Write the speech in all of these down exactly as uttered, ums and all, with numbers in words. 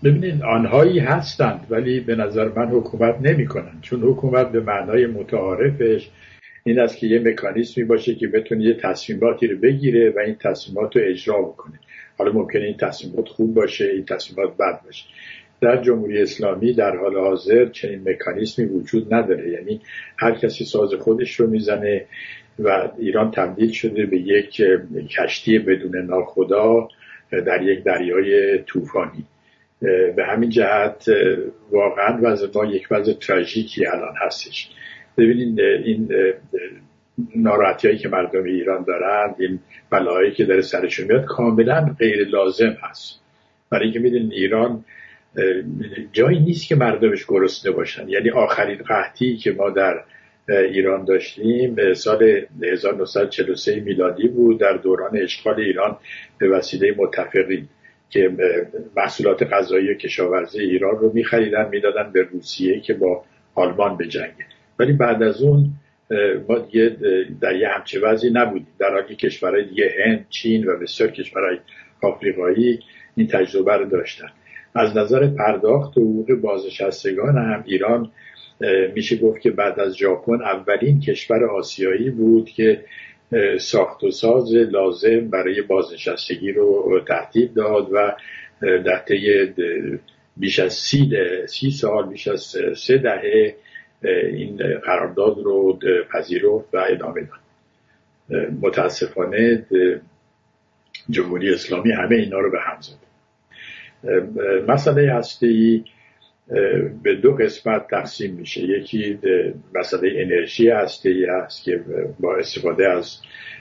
ببینید آنهایی هستند ولی به نظر من حکومت نمی کنند، چون حکومت به معنای متعارفش این است که یه مکانیزمی باشه که بتونه یه تصمیماتی رو بگیره و این تصمیمات رو اجرا بکنه. حالا ممکنه این تصمیمات خوب باشه، این تصمیمات بد باشه. در جمهوری اسلامی در حال حاضر چنین مکانیزمی وجود نداره، یعنی هر کسی ساز خودش رو میزنه و ایران تبدیل شده به یک کشتی بدون ناخدا در یک دریای طوفانی. به همین جهت واقعا وضع ما یک وضع تراژیکی الان هستش. ببینید این ناراحتیایی که مردم ایران دارند، این بلایی که داره سرشون میاد کاملا غیر لازم هست، برای اینکه میدونید ایران جایی نیست که مردمش گرسنه باشن. یعنی آخرین قحطی که ما در ایران داشتیم سال هزار و نهصد و چهل و سه میلادی بود، در دوران اشغال ایران به وسیله متفقین که محصولات غذایی و کشاورزی ایران رو می‌خریدن میدادن به روسیه که با آلمان بجنگه. ولی بعد از اون ما دیگه در یه همچه وضعی نبودیم، در حالی کشورهای دیگه هند، چین و بسیار کشورهای آفریقایی این تجربه رو داشتن. از نظر پرداخت حقوق بازنشستگان هم ایران میشه گفت که بعد از ژاپن اولین کشور آسیایی بود که ساخت و ساز لازم برای بازنشستگی رو ترتیب داد و در طی بیش از سی, سی سال بیش از سه دهه این قرارداد رو پذیرفت و ادامه داد. متاسفانه جمهوری اسلامی همه اینا رو به هم زد. مسئله هسته‌ای به دو قسمت تقسیم میشه. یکی مسئله انرژی هسته‌ای هست که با استفاده از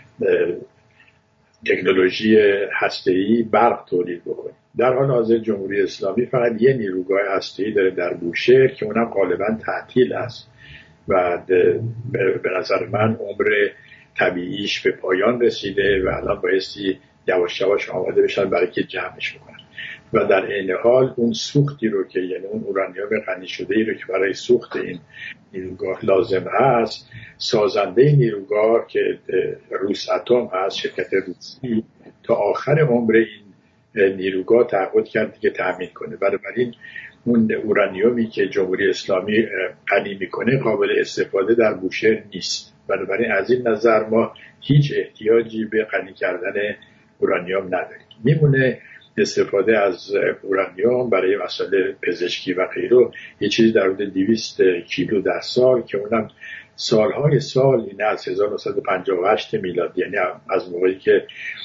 تکنولوژی هسته‌ای برق تولید بکنه. در حال حاضر جمهوری اسلامی فقط یه نیروگاه هسته‌ای داره در بوشهر که اونم غالباً تعطیل است و به نظر من عمر طبیعیش به پایان رسیده و الان بایستی یواش یواش آماده بشن برای که جمعش بکنن. و در عین حال اون سوختی رو که یعنی اون اورانیوم غنی شده ای رو که برای سوخت این نیروگاه لازم هست، سازنده نیروگاه که روس اتم هست، شرکت روسی، تا آخر عمر این نیروگاه تعهد کرد که تأمین کنه. بنابراین اون اورانیومی که جمهوری اسلامی غنی میکنه قابل استفاده در بوشهر نیست. بنابراین از این نظر ما هیچ احتیاجی به غنی کردن اورانیوم نداریم. میمونه استفاده از اورانیوم برای مسائل پزشکی و غیره، یه چیزی در حدود دویست کیلو در سال که اونم سالهای سال، این از هزار و نهصد و پنجاه و هشت میلادی، یعنی از موقعی که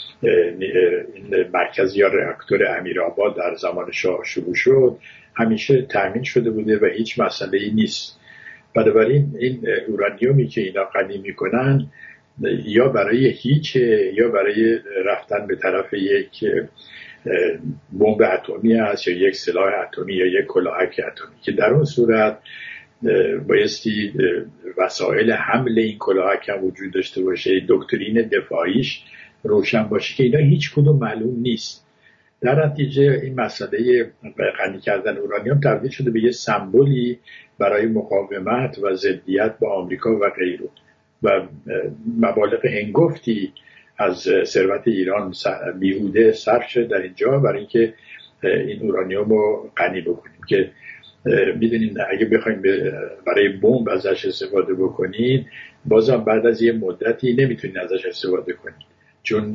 این مرکز یا راکتور امیرآباد در زمان شاه شروع شد همیشه تامین شده بوده و هیچ مسئله‌ای نیست. بنابراین این اورانیومی که اینا غنی میکنن یا برای هیچ یا برای رفتن به طرف یک بمب اتمی هست یا یک سلاح اتمی یا یک کلاهک اتمی که در اون صورت بایستی وسایل حمل این کلاهک هم وجود داشته باشه، دکترین دفاعیش روشن باشه که اینا هیچ کدوم معلوم نیست. در نتیجه این مسئله غنی کردن اورانیوم تبدیل شده به یه سمبولی برای مقاومت و ضدیت با آمریکا و غیره و مبالغ هنگفتی از ثروت ایران بیهوده صرف شده در اینجا برای اینکه این اورانیوم رو غنی بکنیم که میدونید اگه بخوایم برای بمب ازش استفاده بکنید بازم بعد از یه مدتی نمیتونید ازش استفاده کنید چون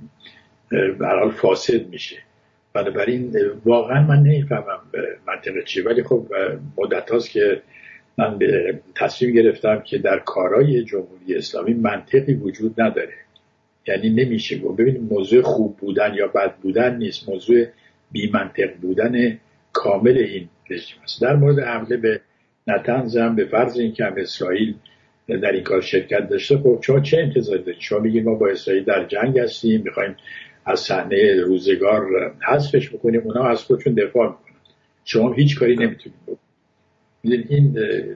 به هر حال فاسد میشه. بنابراین واقعا من نمیفهمم منطقه چیه، ولی خب مدت هاست که من تصمیم گرفتم که در کارهای جمهوری اسلامی منطقی وجود نداره. یعنی نمیشه گفت ببینید موضوع خوب بودن یا بد بودن نیست، موضوع بی منطق بودن کامل این رژیم است. در مورد حمله به نتنز هم به فرض اینکه هم اسرائیل در این کار شرکت داشته، خب شما چه انتظاری دارید؟ شما میگید ما با اسرائیل در جنگ هستیم، میخوایم از صحنه روزگار حذفش بکنیم، اونا از خودشون دفاع میکنن، شما هیچ کاری نمیتونید بکنید. این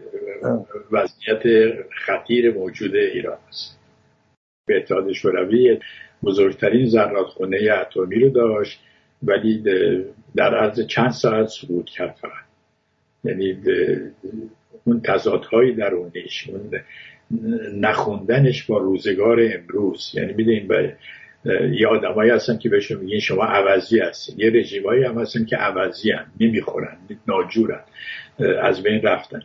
وضعیت خطیر موجود ایران است. به اتحاد شوروی بزرگترین زرادخانه اتمی رو داشت ولی در عرض چند ساعت سقوط کرد فقط. یعنی اون تضادهای درونیش، اون نخوندنش با روزگار امروز، یعنی میدونین یه آدمایی هستن که بهشون میگین شما عوضی هستین، یه رژیمایی هم هستن که عوضی هستن، نمیخورن، ناجورن، از بین رفتن.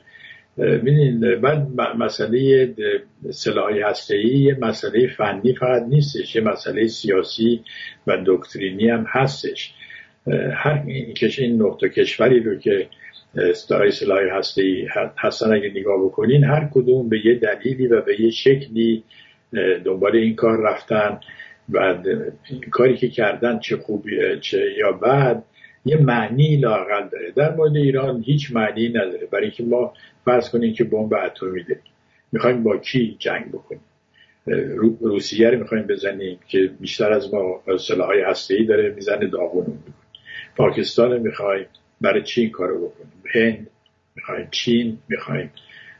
ببینید من مسئله سلاح هسته‌ای یه مسئله فنی فقط نیستش، یه مسئله سیاسی و دکترینی هم هستش. هر این نقطه کشوری رو که دارای سلاح هسته‌ای هستن اگه نگاه بکنین، هر کدوم به یه دلیلی و به یه شکلی دنبال این کار رفتن و این کاری که کردن چه خوبی چه یا بد یه معنی لااقل داره. در مورد ایران هیچ معنی نداره، برای اینکه ما فرض کنیم که بمب اتمی داریم، میخوایم با کی جنگ بکنیم؟ روسیه رو میخوایم بزنیم که بیشتر از ما سلاح‌های هسته‌ای داره، میزنه داغونمون میکنه. پاکستان رو میخوایم، برای چی این کارو بکنیم؟ هند میخوایم، چین میخوایم،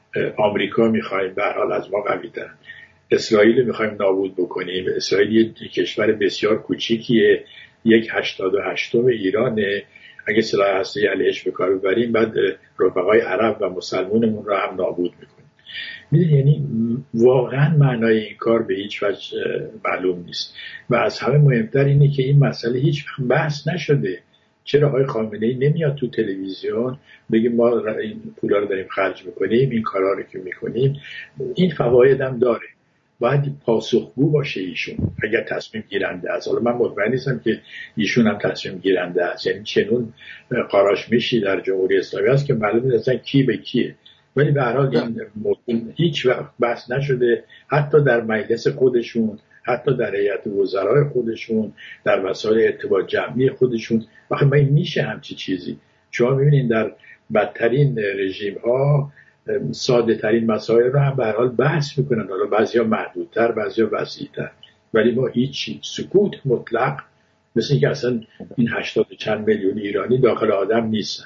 آمریکا میخوایم، به هر حال از ما قوی‌ترن. اسرائیل رو میخوایم نابود بکنیم. اسرائیل یه کشور بسیار کوچیکیه، یک هشتاد و هشتم ایرانه. اگه سلاح هسته‌ای علیهش به کار ببریم بعد رفقای عرب و مسلمانمون رو هم نابود میکنیم. میدونی یعنی واقعا معنای این کار به هیچ وجه معلوم نیست و از همه مهمتر اینه که این مسئله هیچ بحث نشده. چرا آقای خامنه‌ای نمیاد تو تلویزیون بگه ما این پولا رو داریم خرج میکنیم، این کارا رو که میکنیم این فواید هم داره، باید پاسخگو باشه ایشون اگر تصمیم گیرنده است. حالا من مطمئن نیستم که ایشون هم تصمیم گیرنده است، یعنی چنون قاراش میشی در جمهوری اسلامی است که معلومه اصلا کی به کیه، ولی به هر حال این موضوع هیچ وقت بحث نشده، حتی در مجلس خودشون، حتی در هیئت وزرای خودشون، در وسایل ارتباط جمعی خودشون. واقعا من میشه همچی چیزی؟ شما میبینید در بدترین رژیم ها ساده ترین مسائل رو هم به هر حال بحث میکنن، حالا بعضیا محدودتر بعضیا وسیع‌تر، ولی ما هیچی، سکوت مطلق، مثل اینکه اصلا این هشتاد چند میلیون ایرانی داخل آدم نیستن.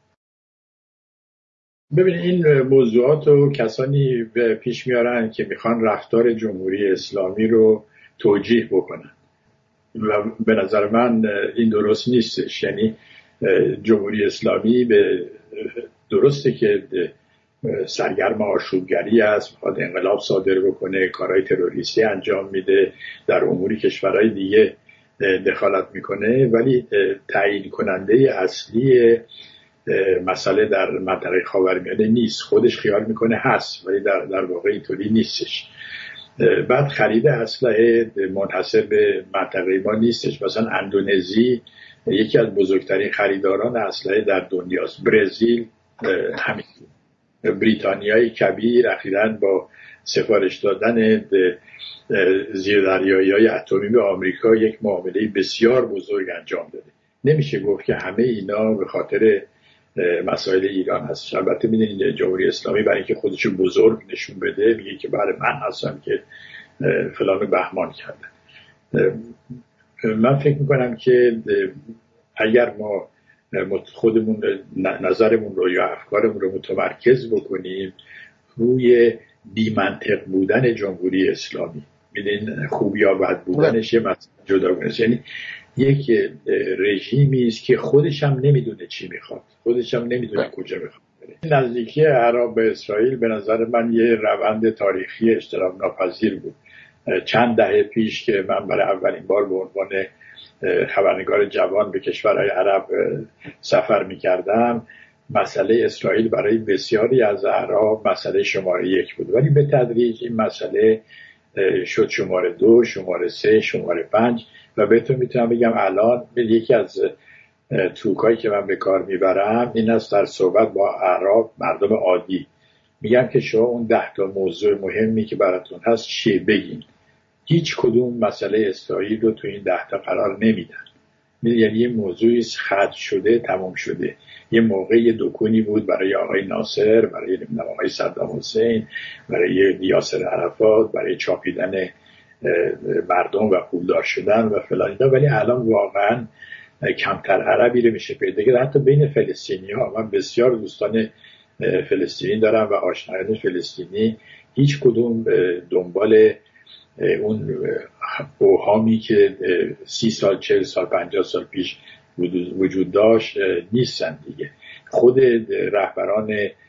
ببینید این موضوعات رو کسانی پیش میارن که میخوان رفتار جمهوری اسلامی رو توجیه بکنن و به نظر من این درست نیستش. یعنی جمهوری اسلامی به درسته که سرگرم آشوبگری است، میخواد انقلاب صادر بکنه، کارهای تروریستی انجام میده، در امور کشورهای دیگه دخالت میکنه، ولی تعیین کننده اصلی مسئله در منطقه خاورمیانه نیست. خودش خیال میکنه هست ولی در در واقع اینطوری نیستش. بعد خرید اسلحه منحصر به منطقه ما نیستش. مثلا اندونزی یکی از بزرگترین خریداران اسلحه در دنیاست، برزیل همین، بریتانیای کبیر اخیراً با سفارش دادن زیردریایی‌های اتمی به آمریکا یک معامله بسیار بزرگ انجام داده. نمیشه گفت که همه اینا به خاطر مسائل ایران هست. البته میدونید جمهوری اسلامی برای اینکه خودش بزرگ نشون بده میگه که برای من هستم که فلان بهمان کردن. من فکر میکنم که اگر ما خودمون نظرمون رو یا افکارمون رو متمرکز بکنیم روی بی‌منطق بودن جمهوری اسلامی، میدونید خوب یا بد بودنش یه مسئله جداگانه است. یعنی یک رژیمی است که خودش هم نمیدونه چی میخواد، خودش هم نمیدونه کجا میخواد بره. نزدیکی عرب به اسرائیل به نظر من یه روند تاریخی اجتناب ناپذیر بود. چند دهه پیش که من برای اولین بار به عنوان خبرنگار جوان به کشورهای عرب سفر میکردم، مسئله اسرائیل برای بسیاری از اعراب مسئله شماره یک بود، ولی به تدریج این مسئله شد شماره دو، شماره سه، شماره پنج و بهتون میتونم بگم الان یکی از توکایی که من به کار میبرم این است در صحبت با اعراب، مردم عادی، میگم که شما اون ده تا موضوع مهمی که براتون هست چیه بگین. هیچ کدوم مسئله اسرائیل رو تو این ده تا قرار نمیدن. یعنی یه موضوعی خط شده، تمام شده. یه موقعی دکونی بود برای آقای ناصر، برای آقای صدام حسین، برای یاسر عرفات، برای چاپیدن مردم و پولدار شدن و فلان، ولی الان واقعا کمتر عربی رو میشه پیدا کرد. حتی بین فلسطینی ها، من بسیار دوستان فلسطینی دارم و آشنایان فلسطینی، هیچ کدوم دنبال اون اوهامی که سی سال، چهل سال، پنجاه سال پیش وجود داشت نیستن دیگه. خود رهبران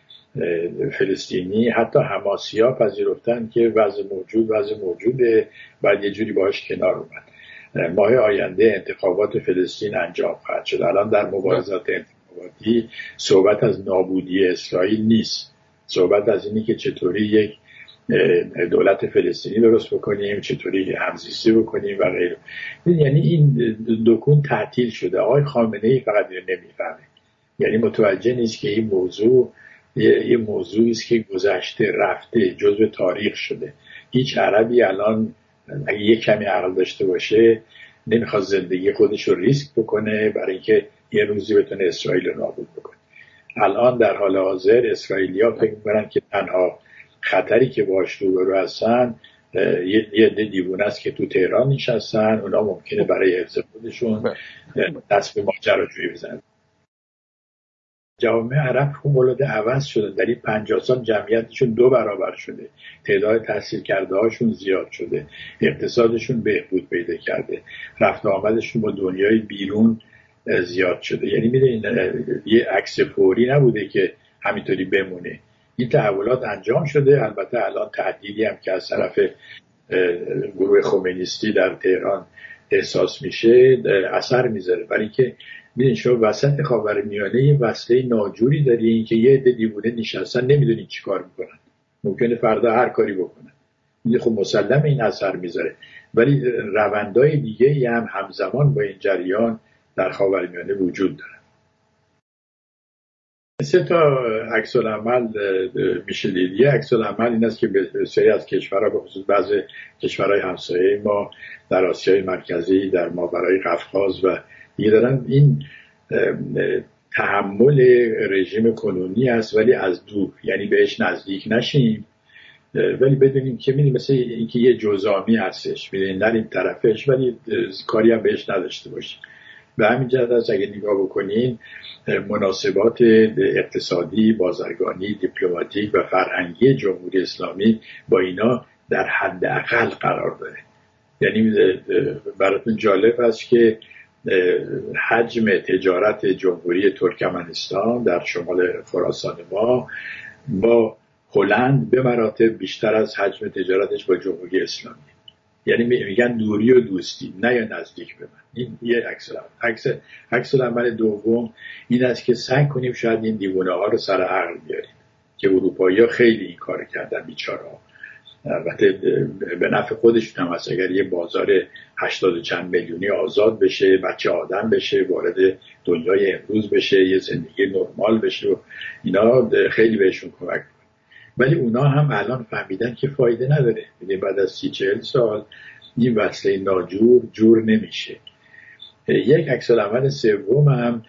فلسطینی حتی حماسی‌ها پذیرفتن که وضع موجود وضع موجوده، بعد یه جوری باهاش کنار اومد. ماه آینده انتخابات فلسطین انجام خواهد شد. الان در مبارزات انتخاباتی صحبت از نابودی اسرائیل نیست، صحبت از اینی که چطوری یک دولت فلسطینی درست بکنیم، چطوری همزیستی بکنیم و غیره. یعنی این دکون تعطیل شده. آقای خامنه‌ای فقط نمیفهمه، یعنی متوجه نیست که این موضوع یه موضوعی است که گذشته رفته، جزو تاریخ شده. هیچ عربی الان اگه یه کمی عقل داشته باشه نمیخواد زندگی خودش رو ریسک بکنه برای اینکه یه روزی بتونه اسرائیل رو نابود بکنه. الان در حال حاضر اسرائیلی‌ها فکر می‌کنن که تنها خطری که باهاش روبرو هستن یه عده دیوونه است که تو تهران نشستن، اونا ممکنه برای حفظ خودشون دست به ماجراجویی بزنن. جامعه عرب فوق‌العاده عوض شده، در این پنجاه سال جمعیتشون دو برابر شده، تعداد تحصیل کرده هاشون زیاد شده، اقتصادشون بهبود پیدا کرده، رفت و آمدشون با دنیای بیرون زیاد شده. یعنی میدونید یه عکس فوری نبوده که همینطوری بمونه، این تحولات انجام شده. البته الان تعدیلی هم که از طرف گروه خمینیستی در تهران احساس میشه اثر میذاره، برای که ببین شما وسط خاورمیانه یه وصله ناجوری دارین که یه عده دیوونه نشستن نمیدونین چیکار میکنن، ممکنه فردا هر کاری بکنن. این خب مسلم این اثر میذاره، ولی روندهای دیگه هم همزمان با این جریان در خاورمیانه وجود داره. سه تا عکس العمل میشه دید. یه عکس العمل این است که بسیاری از کشورها به خصوص بعضی کشورهای همسایه ما در آسیای مرکزی، در ماورای قفقاز و دیگه دارن این تحمل رژیم کنونی است ولی از دور، یعنی بهش نزدیک نشیم ولی بدونیم که میدونیم مثل اینکه یه جزامی هستش، میدونیم نریم طرفش ولی کاری هم بهش نداشته باشیم. به همین جهت از اگه نگاه بکنین مناسبات اقتصادی، بازرگانی، دیپلماتیک و فرهنگی جمهوری اسلامی با اینا در حد اقل قرار داره. یعنی براتون جالب است که حجم تجارت جمهوری ترکمنستان در شمال خراسان ما با هلند به مراتب بیشتر از حجم تجارتش با جمهوری اسلامی. یعنی میگن دوری و دوستی، نه یا نزدیک به من. این یه عکس العمل. عکس العمل دوم این است که سعی کنیم شاید این دیوونه ها رو سر عقل بیاریم که اروپایی‌ها خیلی این کار کردن بیچاره‌ها. البته به نفع خودشون هم هست. اگر یه بازار هشتاد چند میلیونی آزاد بشه، بچه آدم بشه، وارد دنیای امروز بشه، یه زندگی نرمال بشه و اینا خیلی بهشون کمک کنه. ولی اونا هم الان فهمیدن که فایده نداره. یعنی بعد از سی چهل سال این وصله ناجور جور نمیشه. یک عکس العمل سوم هم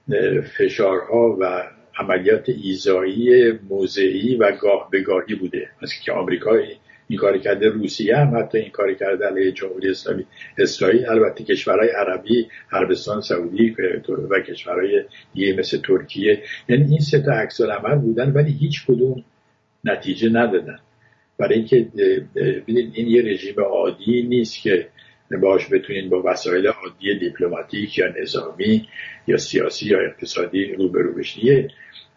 فشارها و عملیات ایذایی موضعی و گاه به گاهی بوده. مثل که آمریکا این کاری کرده، روسیه هم حتی این کاری کرده علیه جمهوری اسلامی، اسرائیل، البته کشورهای عربی، عربستان سعودی و کشورهای دیگه مثل ترکیه. یعنی این سه تا عکس العمل بودن ولی هیچ کدوم نتیجه ندادن. برای اینکه ببینید این یه رژیم عادی نیست که باهاش بتونین با وسایل عادی دیپلماتیک یا نظامی یا سیاسی یا اقتصادی روبرو بشین.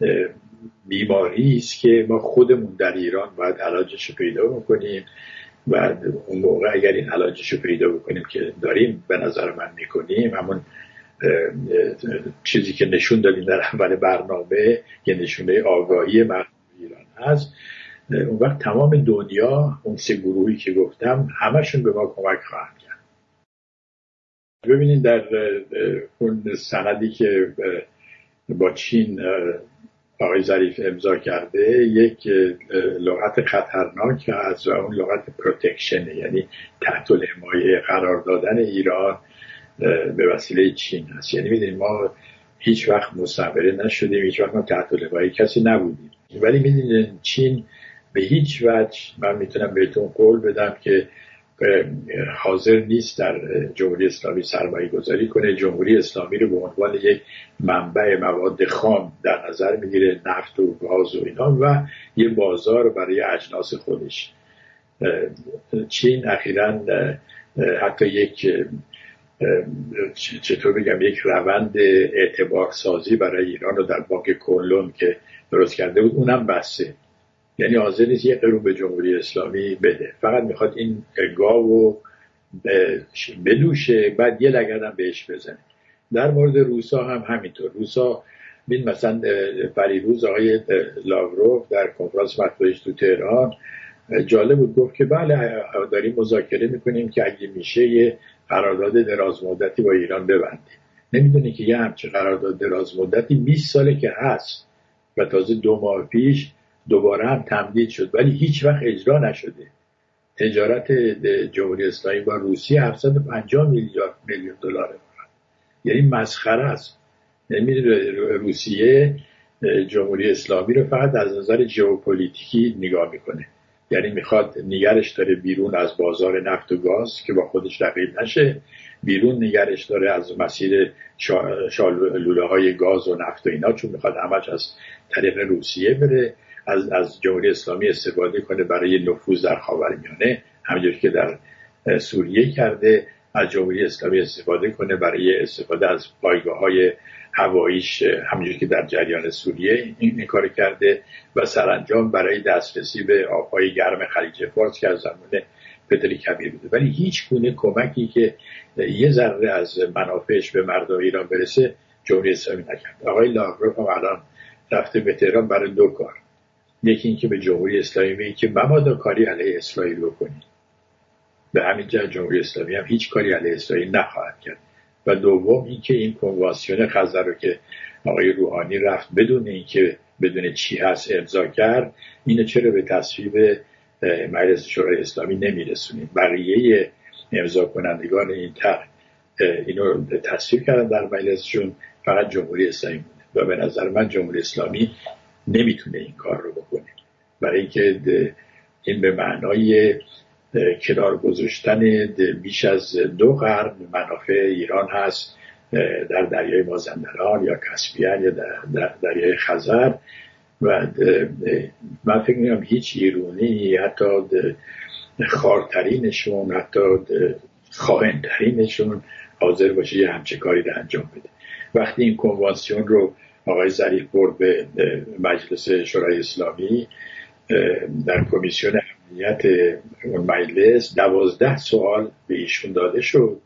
بیماری است که ما خودمون در ایران باید علاجش رو پیدا بکنیم و اون موقع اگر این علاجش رو پیدا بکنیم که داریم به نظر من میکنیم، همون چیزی که نشون دادیم در اول برنامه یه نشونه آگاهی مردم ایران هست، اون وقت تمام دنیا، اون سه گروهی که گفتم، همشون به ما کمک خواهند کرد. ببینید در اون سندی که با چین آقای ظریف امضا کرده یک لغت خطرناک هست و اون لغت پروتکشن، یعنی تحت الحمایه قرار دادن ایران به وسیله چین هست. یعنی میدونید ما هیچ وقت مستعمره نشدیم، هیچ وقت ما تحت الحمایه کسی نبودیم، ولی میدونید چین به هیچ وجه، من میتونم بهتون قول بدم که حاضر نیست در جمهوری اسلامی سرمایه گذاری کنه. جمهوری اسلامی رو به عنوان یک منبع مواد خام در نظر میگیره، نفت و گاز و اینا، و یه بازار برای اجناس خودش. چین اخیراً حتی یک چطور بگم یک روند اعتبار سازی برای ایران رو در بانک کونلون که درست کرده بود اونم بسته. یعنی حاضر نیست یک قرون به جمهوری اسلامی بده، فقط میخواد این گاو و بدوشه بعد یه لگدم بهش بزنه. در مورد روسا هم همینطور. روسا بین مثلا پریروز آقای لاوروف در کنفرانس مطبوعاتی تو تهران جالب بود، گفت که بله داریم مذاکره میکنیم که اگه میشه یه قرارداد دراز مدتی با ایران ببندیم. نمیدونی که یه همچین قرارداد دراز مدتی بیست ساله که هست و تازه دو ماه پیش دوباره هم تمدید شد ولی هیچ وقت اجرا نشده. تجارت جمهوری اسلامی با روسیه هفتصد و پنجاه میلیارد میلیون دلاره، یعنی مسخره است. یعنی روسیه جمهوری اسلامی رو فقط از نظر ژئوپلیتیکی نگاه میکنه، یعنی میخواد نگرش داره بیرون از بازار نفت و گاز که با خودش رقیب نشه، بیرون نگرش داره از مسیر شالوله های گاز و نفت و اینا، چون میخواد همش از طریق روسیه بره، از از جمهوری اسلامی استفاده کنه برای نفوذ در خاورمیانه همونجوری که در سوریه کرده، از جمهوری اسلامی استفاده کنه برای استفاده از پایگاه‌های هواییش همونجوری که در جریان سوریه این کار کرده و سرانجام برای دسترسی به آب‌های گرم خلیج فارس که از زمان پتر کبیر بوده. ولی هیچ گونه کمکی که یه ذره از منافعش به مردم ایران برسه جمهوری اسلامی نکرد. آقای لاوروف هم الان رفته به تهران برای دو کار. یکی این که به جمهوری اسلامی میگه که مبادا کاری علیه اسرائیل بکنید، به همین جهت جمهوری اسلامی هم هیچ کاری علیه اسرائیل نخواهد کرد. و دوم این که این کنوانسیون خزر رو که آقای روحانی رفت بدون اینکه بدون چی هست امضا کرد، اینو چرا به تصویب مجلس شورای اسلامی نمیرسونیم؟ بقیه امضا کنندگان این طرح اینو تصویب کردن در مجلسشون، فقط جمهوری اسلامی مونده و به نظر من جمهوری اسلامی نمیتونه این کار رو بکنه، برای اینکه این به معنای کنار گذاشتن بیش از دو قرن منافع ایران هست در دریای مازندران یا کاسپیان یا در دریای خزر و من فکر می‌کنم هیچ ایرانی حتی خارترینشون حتی خائن‌ترینشون حاضر باشه یه همچه کاری رو انجام بده. وقتی این کنوانسیون رو آقای ظریف برد به مجلس شورای اسلامی در کمیسیون امنیت اون مجلس دوازده سوال به ایشون داده شد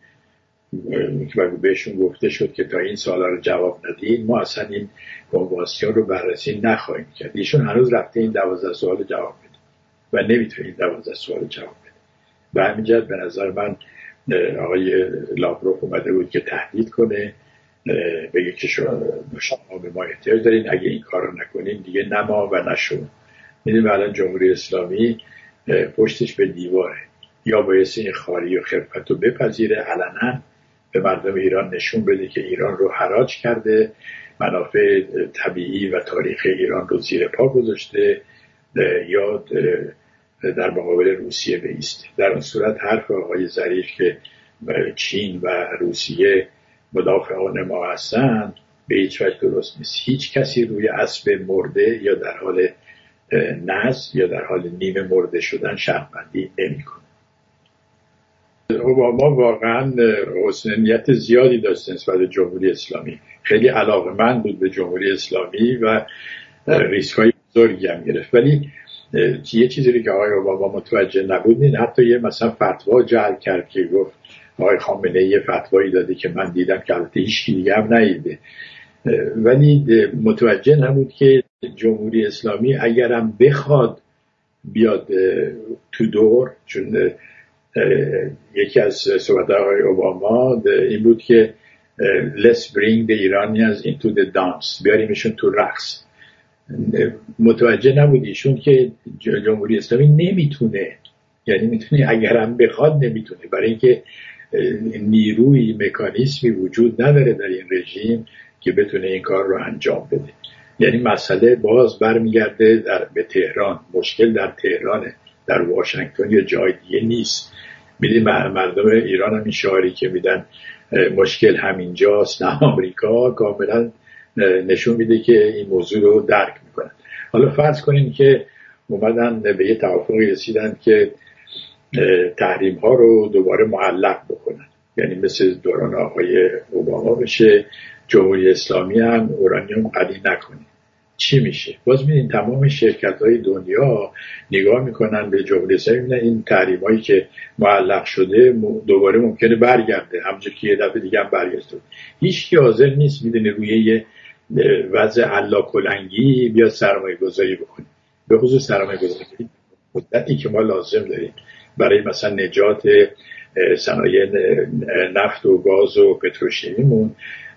که بهشون گفته شد که تا این سوالا رو جواب ندید ما اصلا این کنوانسیون رو بررسی نخواهیم کرد. ایشون هنوز رفته این دوازده سوال جواب بده و نمیتونه این دوازده سوال جواب بده. به همین جهت به نظر من آقای لاوروف اومده بود که تهدید کنه، بگه که شما به ما احتیاج دارین، اگه این کار رو نکنین دیگه نه ما و نه شما. میدونیم الان جمهوری اسلامی پشتش به دیواره، یا باید این خاری و خرفت رو بپذیره علنا به مردم ایران نشون بده که ایران رو حراج کرده، منافع طبیعی و تاریخی ایران رو زیر پا گذاشته، یا در مقابل روسیه بایسته. در اون صورت حرف آقای ظریف که چین و روسیه مدافعان ما هستند به هیچ وجه درست نیست. هیچ کسی روی اسب مرده یا در حال نز یا در حال نیمه مرده شدن شرطبندی نمی‌کنه. اوباما واقعا حسن نیت زیادی داشت نسبت به جمهوری اسلامی، خیلی علاقه‌مند بود به جمهوری اسلامی و ریسک‌های بزرگی هم گرفت، ولی یه چیزی رو که آقای اوباما متوجه نبود این حتی یه مثلا فتوا جعل کرد که گفت آقای خامنه‌ای یه فتوایی داده که من دیدم که البته هیچ کی دیگه هم ندیده، ولی متوجه نبود که جمهوری اسلامی اگرم بخواد بیاد تو دور، چون یکی از صحبت‌های آقای اوباما این بود که let's bring the Iranians into the dance، بیاریمشون تو رقص. متوجه نبود ایشون که جمهوری اسلامی نمیتونه، یعنی میتونه اگرم بخواد نمیتونه، برای اینکه نیروی مکانیزمی وجود نداره در این رژیم که بتونه این کار رو انجام بده. یعنی مسئله باز برمیگرده در به تهران، مشکل در تهرانه، در واشنگتن یا جای دیگه نیست. میدید مردم ایران هم این شعاری که میدن مشکل همینجاست نه آمریکا، کاملا نشون میده که این موضوع رو درک میکنن. حالا فرض کنین که اومدن به یه توافقی رسیدن که تحریم ها رو دوباره معلق بکنن، یعنی مثل دوران آقای اوباما بشه، جمهوری اسلامی هم اورانیوم قلی نکنه. چی میشه؟ باز می‌بینید تمام شرکت‌های دنیا نگاه میکنن به جمهوری اسلامی، می‌بینن این تحریم‌هایی که معلق شده دوباره ممکنه برگرده، همونجوری که یه دفعه دیگه هم برگشت. هیچ کی حاضر نیست میدونه روی یه وضع علاکلنگی بیا سرمایه گذاری بکنه، به خصوص سرمایه گذاری مدتی که ما لازم داریم برای مثلا نجات صنایع نفت و گاز و پتروشیمیمون.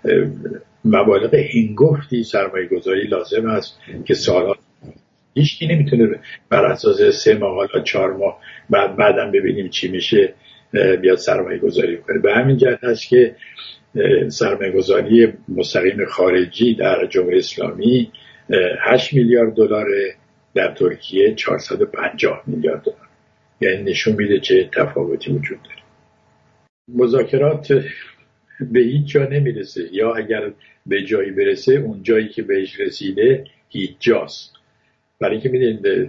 مبالغ هنگفتی سرمایه گذاری لازم است که سالها هیچ کی نمیتونه بر اساس سه ماه حالا چهار ماه بعد بعدم ببینیم چی میشه بیاد سرمایه گذاری کنه. به همین جهت است که سرمایه گذاری مستقیم خارجی در جمهوری اسلامی هشت میلیارد دلار، در ترکیه چهارصد و پنجاه میلیارد دلار، یعنی نشون میده چه تفاوتی وجود داره. مذاکرات به هیچ جا نمیرسه، یا اگر به جایی برسه اون جایی که بهش رسیده هیچ جاست. برای که میدونید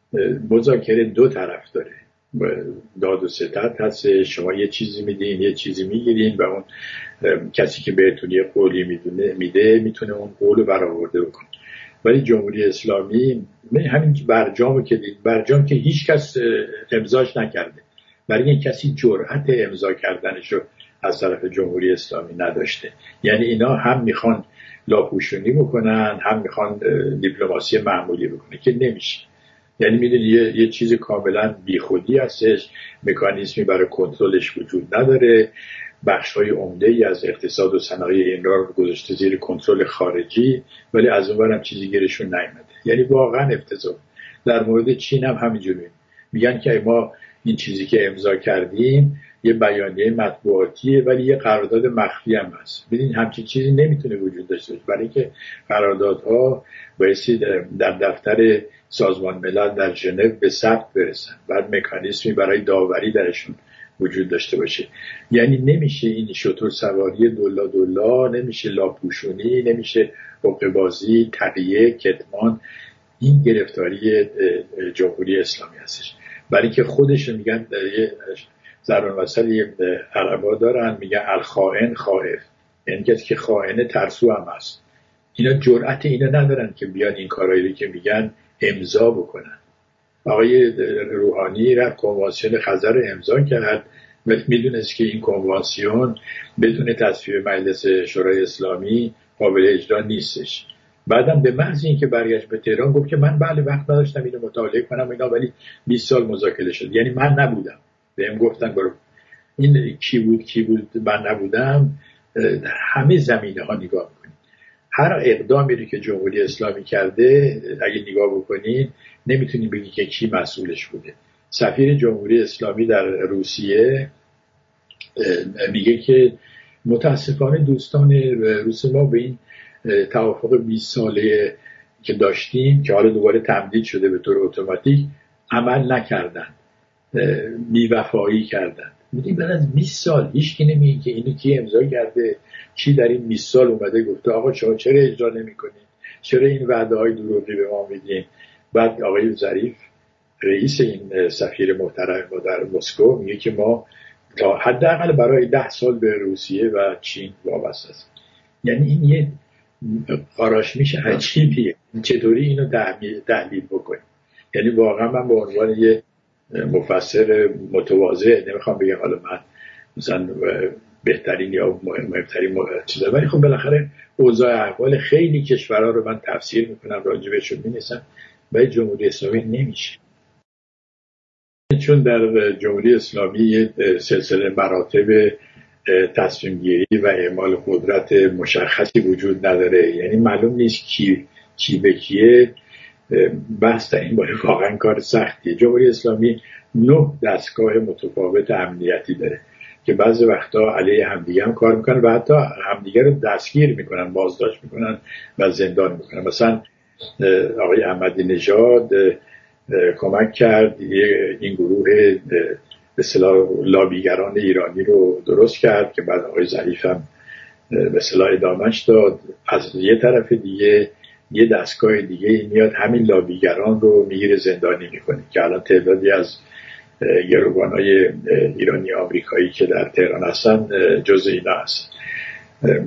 مذاکره دو طرف داره، داد و ستد هست، شما یه چیزی میدین یه چیزی میگیرین و اون کسی که بهتون یه قولی میدونه میده میتونه اون قول رو برآورده بکنه. ولی جمهوری اسلامی همین برجامو که دید، برجام که هیچ کس امضاش نکرده، برای این کسی جرأت امضا کردنش رو از طرف جمهوری اسلامی نداشته. یعنی اینا هم میخوان لاپوشونی بکنن هم میخوان دیپلماسی معمولی بکنه که نمیشه. یعنی میدونی یه،, یه چیز کاملا بیخودی هستش، مکانیزمی برای کنترلش وجود نداره، بخش‌های عمده‌ای از اقتصاد و صنایع این را گذاشته زیر کنترل خارجی، ولی از اونور هم چیزی گیرشون نیامده. یعنی واقعا افتضاح. در مورد چین هم همینجوری میگن که ما این چیزی که امضا کردیم یه بیانیه مطبوعاتیه ولی یه قرارداد مخفی هم هست. ببین همچین چیزی نمیتونه وجود داشته باشه، برای که قراردادها بایستی در دفتر سازمان ملل در ژنو به ثبت برسن، بعد مکانیزمی برای داوری درشون وجود داشته باشه. یعنی نمیشه این شتر سواری دلا دلا، نمیشه لاپوشونی، نمیشه حقه‌بازی، تقیه، کتمان. این گرفتاری جمهوری اسلامی هستش، برای که خودش میگن ضرب المثل عربا دارن میگن الخائن خائف، یعنی کسی که خائن ترسو هم هست. اینا جرأت اینا ندارن که بیان این کارهایی که میگن امضا بکنن. آقای روحانی رفت کنوانسیون خزر رو امضا کرد، میدونست که این کنوانسیون بدون تصویب مجلس شورای اسلامی قابل اجرا نیستش. بعدم به محض اینکه برگشت به تهران گفت که من بله وقت نداشتم اینو مطالعه کنم اینا، ولی بیست سال مذاکره شد. یعنی من نبودم، بهم گفتن برو. این کی بود کی بود من نبودم. در همه زمینه ها نگاه بکنید، هر اقدامی رو که جمهوری اسلامی کرده اگه نگاه بکنید نمیتونید بگی که کی مسئولش بوده. سفیر جمهوری اسلامی در روسیه میگه که متاسفانه دوستان روس ما به این توافق بیست ساله که داشتیم که حالا دوباره تمدید شده به طور اتوماتیک عمل نکردن، بی‌وفایی کردن. میگیم بعد از بیست سال هیچ کی نمیگه که اینو کی امضا کرده، کی در این بیست سال اومده گفته آقا شما چرا اجرا نمی‌کنید، چرا این وعده‌های دروغی به ما میدین. بعد آقای ظریف رئیس این سفیر محترم ما در مسکو میگه که ما تا حداقل برای ده سال به روسیه و چین وابسته است. یعنی این یه قاراش میشه عجیبیه، چطوری اینو تحلیل بکنیم. یعنی واقعا من به عنوان یه مفسر متواضع نمیخوام بگم حالا من مثلا بهترین یا مهمترین چیزا، ولی خب بالاخره اوضاع احوال خیلی کشورها رو من تفسیر میکنم، راجبشون مینویسم، ولی جمهوری اسلامی نمیشه. چون در جمهوری اسلامی سلسله مراتب تصمیم گیری و اعمال قدرت مشخصی وجود نداره، یعنی معلوم نیست کی کی به کیه. بحث این باید واقعا کار سختیه. جمهوری اسلامی نه دستگاه متفاوت امنیتی داره که بعضی وقتا علیه همدیگه هم کار میکنن و حتی همدیگه رو دستگیر میکنن، بازداشت میکنن و زندان میکنن. مثلا آقای احمدی نژاد کمک کرد این گروه به اصطلاح لابیگران ایرانی رو درست کرد که بعد آقای ظریف هم به اصطلاح ادامهش داد. از یه طرف دیگه یه دستگاه دیگه میاد همین لابیگران رو میگیره زندانی میکنه که الان تعدادی از گروگانهای ایرانی آمریکایی که در تهران هستن جز اینا هست.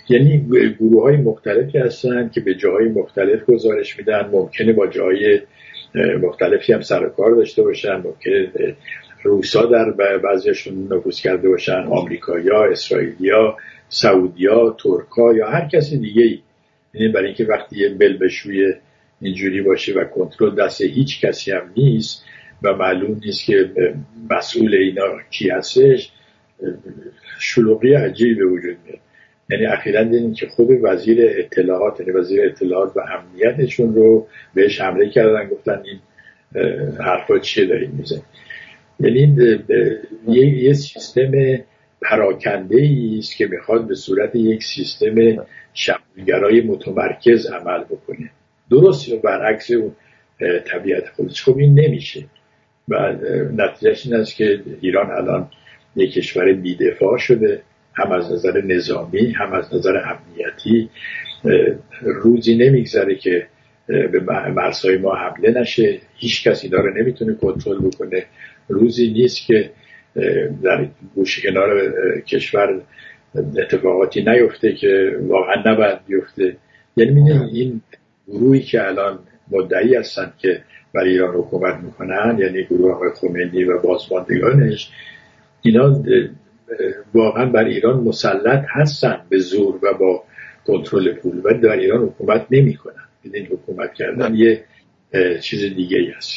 یعنی گروه های مختلفی هستن که به جاهای مختلف گزارش میدن، ممکنه با جای مختلفی هم سر و کار داشته باشن، ممکنه روسا در بعضیشون نفوذ کرده باشن، آمریکایا، اسرائیلیا، سعودیا، ترکا یا هر کسی دیگه ای. یعنی برای اینکه وقتی یه بلبشوی اینجوری باشه و کنترل دست هیچ کسی هم نیست و معلوم نیست که مسئول اینا کی هستش، شلوغی عجیبی به وجود میاد. یعنی اخیراً دیدیم که خود وزیر اطلاعات، یعنی وزیر اطلاعات و امنیتشون رو بهش حمله کردن، گفتن این حرفا چیه دارین میزنید. یعنی یه, یه سیستم پراکنده است که میخواد به صورت یک سیستم شمولگرای متمرکز عمل بکنه، درست برعکس اون طبیعت خودش. خب این نمیشه و نتیجهش این است که ایران الان یک کشور بی‌دفاع شده، هم از نظر نظامی هم از نظر امنیتی. روزی نمیگذره که به مرزهای ما حمله نشه، هیچ کسی داره نمیتونه کنترل بکنه. روزی نیست که در گوشه کنار کشور اتفاقاتی نیفته که واقعا نباید بیفته. یعنی میدونید این گروهی که الان مدعی هستن که بر ایران حکومت میکنن، یعنی گروه آقای خمینی و بازماندگانش، اینا واقعا بر ایران مسلط هستن به زور و با کنترل پول، ولی در ایران حکومت نمیکنن. بدین حکومت کردن یه چیز دیگه ای هست.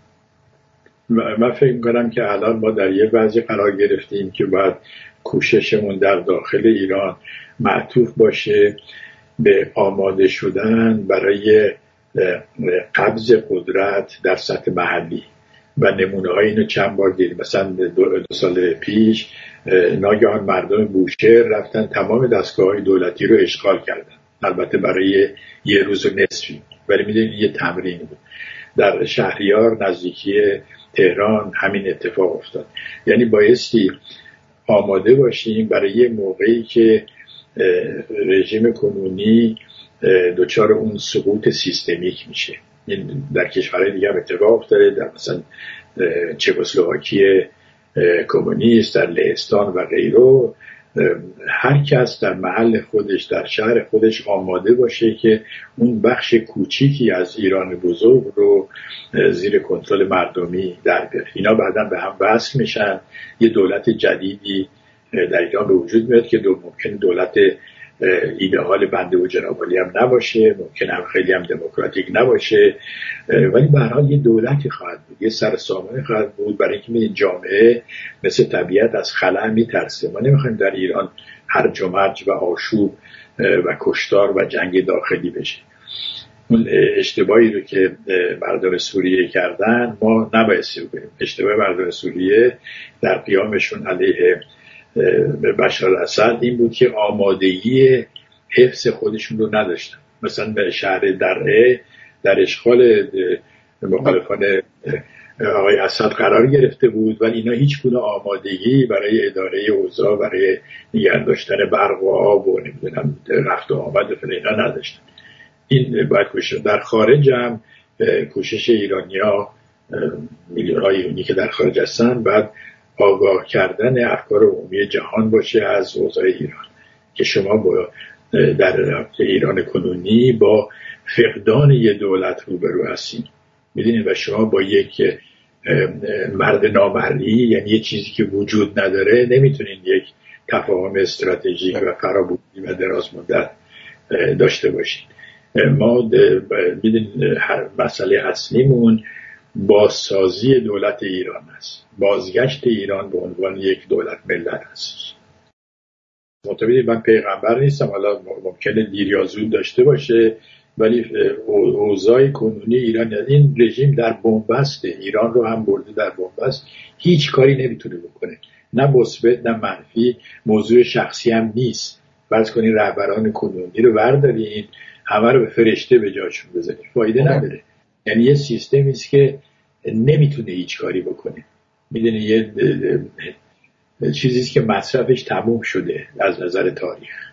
من فکر میکنم که الان ما در یه وضعی قرار گرفتیم که باید کوششمون در داخل ایران معطوف باشه به آماده شدن برای قبض قدرت در سطح محلی و نمونه های اینو چند بار دیدیم. مثلا دو, دو سال پیش ناگهان مردم بوشهر رفتن تمام دستگاه های دولتی رو اشغال کردن، البته برای یه روز و نصفی، ولی میدونید یه تمرین بود. در شهریار نزدیکی تهران همین اتفاق افتاد. یعنی بایستی آماده باشیم برای یه موقعی که رژیم کنونی دچار اون سقوط سیستمیک میشه. این در کشورهای دیگه هم اتفاق افتاده، در مثلا چکسلواکی کمونیست، در لهستان و غیره. هر کس در محل خودش، در شهر خودش آماده باشه که اون بخش کوچیکی از ایران بزرگ رو زیر کنترل مردمی در بیاره. اینا بعداً به هم وصل میشن، یه دولت جدیدی در ایران به وجود میاد که دو ممکن دولت ایدئال بنده و جنابالی هم نباشه، ممکن هم خیلی هم دموکراتیک نباشه، ولی به هر حال یه دولتی خواهد بود، یه سرسامانی خواهد بود، برای اینکه این جامعه مثل طبیعت از خلأ میترسه. ما نمیخوایم در ایران هرج و مرج و آشوب و کشتار و جنگ داخلی بشه. اون اشتباهی رو که مردم سوریه کردن ما نبایستی بکنیم. اشتباه مردم سوریه در قیامشون علیه بشار الاسد این بود که آمادگی حفظ خودشون رو نداشتن. مثلا به شهر درعا در اشغال مخالفان آقای اسد قرار گرفته بود، ولی اینا هیچ گونه آمادگی برای اداره اوضاع، برای نگه داشتن برق و آب و نمیدونم رفت و آمد و اینا نداشتن. این باید کوشش. در خارج هم کوشش ایرانی‌ها، میلیون‌های ایرانی که در خارج هستن، بعد آگاه کردن افکار عمومی جهان باشه از اوضاع ایران که شما با در ایران کنونی با فقدان یه دولت روبرو هستین. میدونید و شما با یک مرد نامرئی، یعنی یه چیزی که وجود نداره، نمیتونین یک تفاهم استراتژیک و فرابودی و دراز مدت داشته باشین. ما میدونید مسئله اصلیمون بازسازی دولت ایران است، بازگشت ایران به عنوان یک دولت ملت است. مطمئنم من پیغمبر نیستم، حالا ممکنه دیر یا زود داشته باشه، ولی اوضاع کنونی ایران، این رژیم در بن‌بست ایران رو هم برده در بن‌بست، هیچ کاری نمیتونه بکنه، نه مثبت نه منفی. موضوع شخصی هم نیست. فرض کنید رهبران کنونی رو بردارین همه رو به فرشته به جاشون بزنید، فایده نداره. یعنی یه سیستمی است که نمیتونه هیچ کاری بکنه. میدونی یه چیزی است که مصرفش تموم شده از نظر تاریخ.